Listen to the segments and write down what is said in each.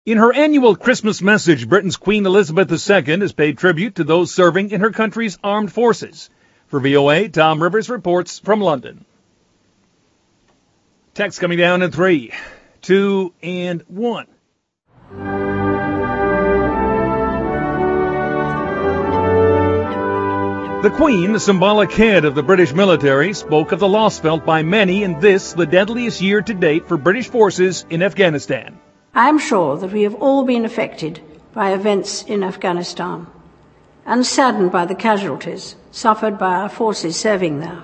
In her annual Christmas message, Britain's Queen Elizabeth II has paid tribute to those serving in her country's armed forces. For VOA, Tom Rivers reports from London. Text coming down in 3, 2, and 1. The Queen, the symbolic head of the British military, spoke of the loss felt by many in this, the deadliest year to date for British forces in Afghanistan. I am sure that we have all been affected by events in Afghanistan and saddened by the casualties suffered by our forces serving there.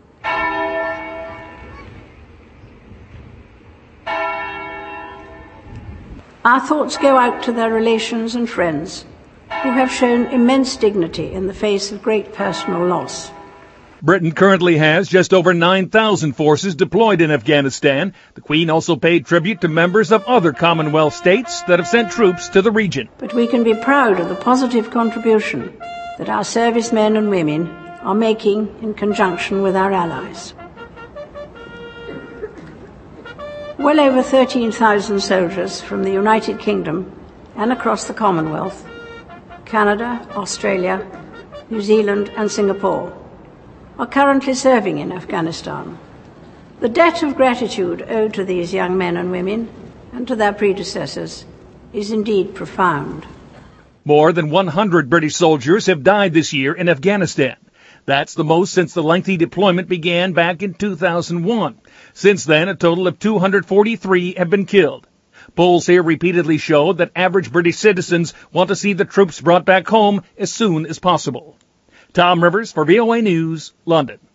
Our thoughts go out to their relations and friends who have shown immense dignity in the face of great personal loss. Britain currently has just over 9,000 forces deployed in Afghanistan. The Queen also paid tribute to members of other Commonwealth states that have sent troops to the region. But we can be proud of the positive contribution that our servicemen and women are making in conjunction with our allies. Well over 13,000 soldiers from the United Kingdom and across the Commonwealth, Canada, Australia, New Zealand and Singapore are currently serving in Afghanistan. The debt of gratitude owed to these young men and women and to their predecessors is indeed profound. More than 100 British soldiers have died this year in Afghanistan. That's the most since the lengthy deployment began back in 2001. Since then, a total of 243 have been killed. Polls here repeatedly show that average British citizens want to see the troops brought back home as soon as possible. Tom Rivers for VOA News, London.